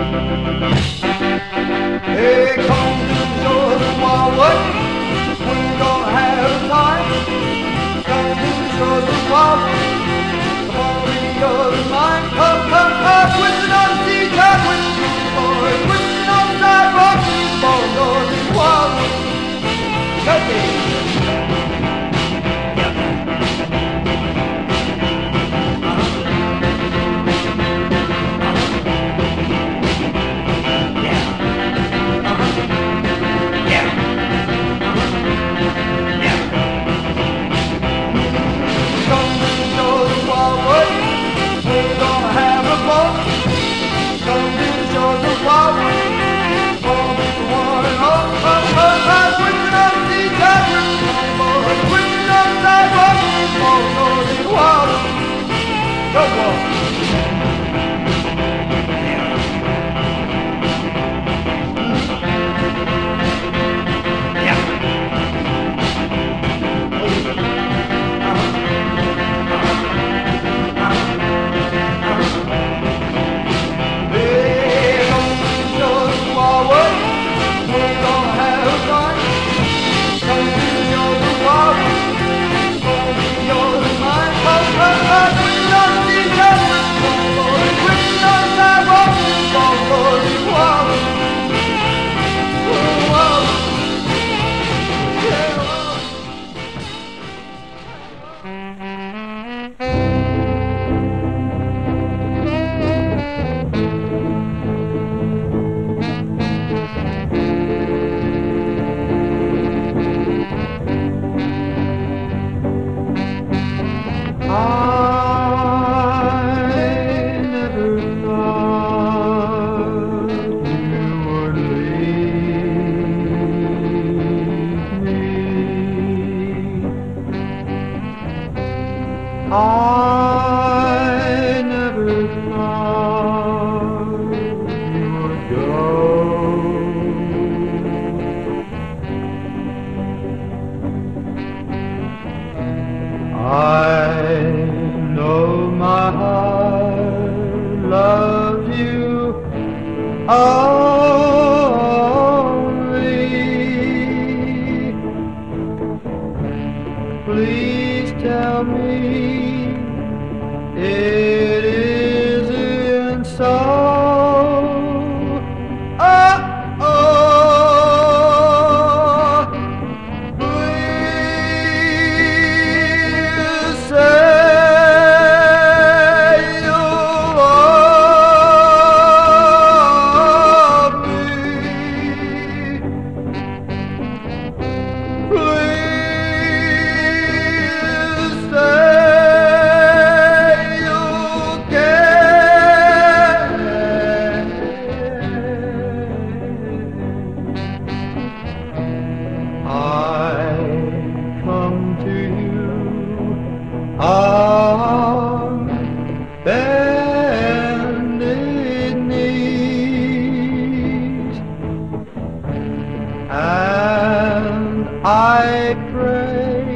Hey, come to the shores of Wildwood. We're gonna have a time. Come to the shores of Wildwood. Come on, be yours and mine. Come, come, come, twisting on the sea, come with the boys, twisting on the sidewalk, these boys, yours is Wildwood. Cut it. I never thought you would go. I know my heart loves you only. Please tell me it isn't so. Oh, oh, please say you'll love me. Please say on bended knees, and I pray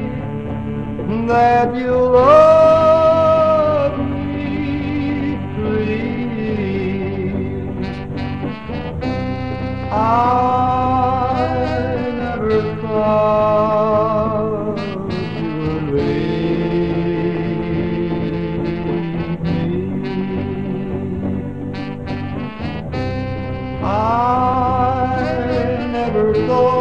that you'll love me, please. I never thought you would leave me. I never thought